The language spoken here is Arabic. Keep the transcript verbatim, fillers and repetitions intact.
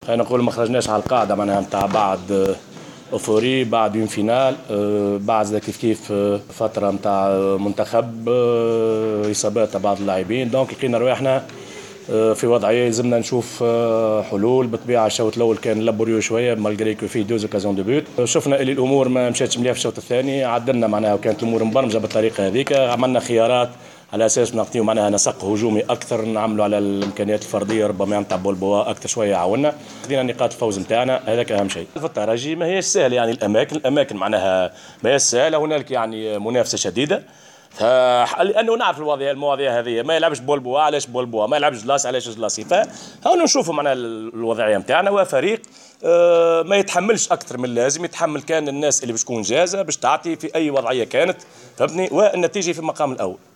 خلينا نقول ما خرجناش على القاعده معناها نتاع بعد اوفوري بعد اون فينال بعد كيف كيف فتره نتاع منتخب اصابات بعض اللاعبين دونك لقينا رواحنا في وضعيه لازمنا نشوف حلول. بالطبيعه الشوط الاول كان لابوريو شويه مالغري كو فيه دوز اوكازيون دو بوت. شفنا اللي الامور ما مشاتش مليح في الشوط الثاني، عدلنا معناها وكانت الامور مبرمجه بالطريقه هذيك، عملنا خيارات على اساس نعطيو معناها نسق هجومي اكثر، نعملوا على الامكانيات الفرديه ربما نتاع بولبوا اكثر شويه عاونا، خذينا نقاط الفوز نتاعنا هذاك اهم شيء. في الترجي ما هيش سهل يعني الاماكن الاماكن معناها ما هيش سهله، هنالك يعني منافسه شديده لانه نعرف المواضيع المواضيع هذه ما يلعبش بولبوا علاش بولبوا، ما يلعبش جلاس علاش جلاسي، فهون نشوفوا معناها الوضعيه نتاعنا وفريق ما يتحملش اكثر من اللازم، يتحمل كان الناس اللي باش تكون جاهزه باش تعطي في اي وضعيه كانت، فهمتني، والنتيجه في المقام الاول.